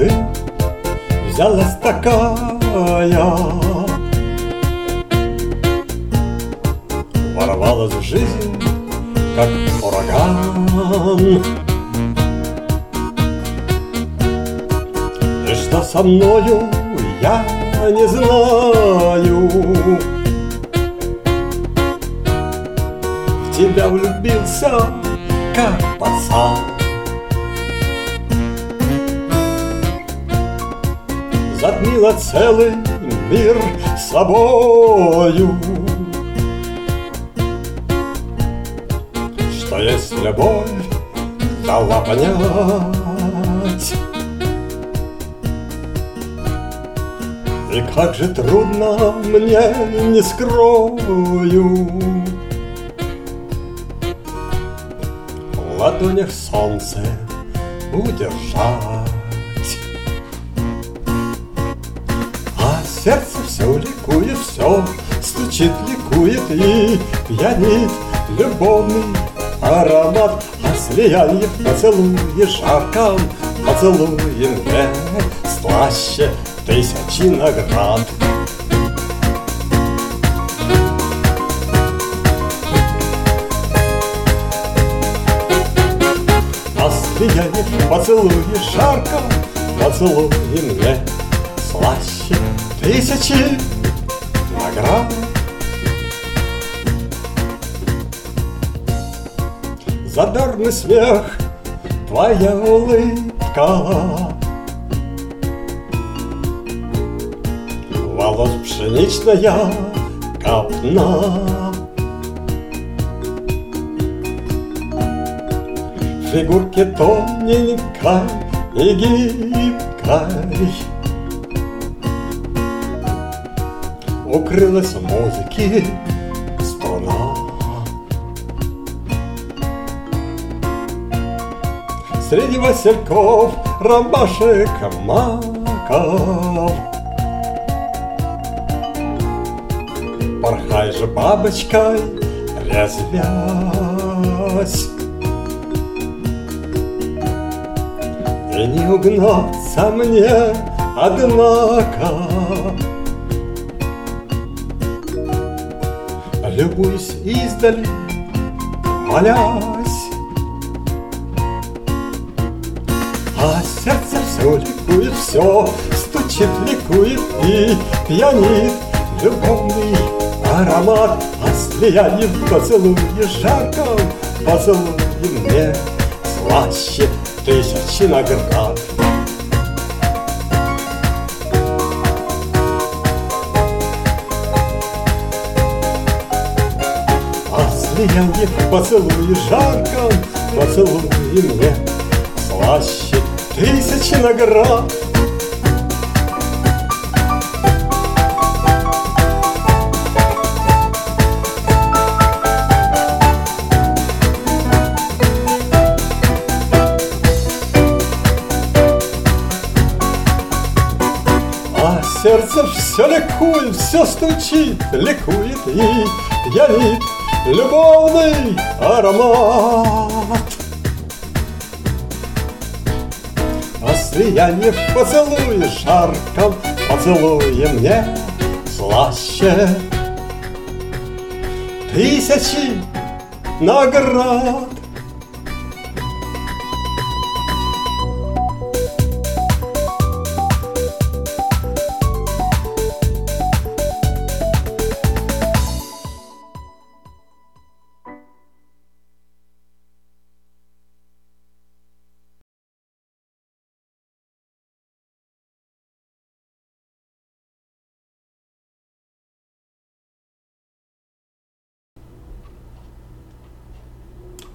ты взялась такая, ворвалась в жизнь, как ураган. И что со мною, я не знаю. В тебя влюбился, как пацан. Затмила целый мир собою. Что есть любовь, дала понять. И как же трудно мне, не скрою, в ладонях солнце удержать. А сердце все ликует, все стучит, ликует и пьянит любовный аромат. А слияние в поцелуе жарком, поцелуе мне слаще тысячи наград. А слияние в поцелуе жарком, поцелуе мне слаще тысячи наград. Задорный смех, твоя улыбка, волос пшеничная копна, фигурке тоненькой и гибкой укрылась в музыке струна. Среди васильков, ромашек, маков порхай же бабочкой, резвясь. И не угнаться мне, однако, любуюсь издали, молясь. А сердце все ликует, все стучит, ликует и пьянит любовный аромат. А слияние в поцелуе жарком, поцелуе мне слаще тысячи наград. А слияние в поцелуе жарком, поцелуе мне слаще тысячи наград. А сердце все ликует, все стучит, ликует и пьянит любовный аромат. А слияние в поцелуе жарком, поцелуе мне слаще тысячи наград.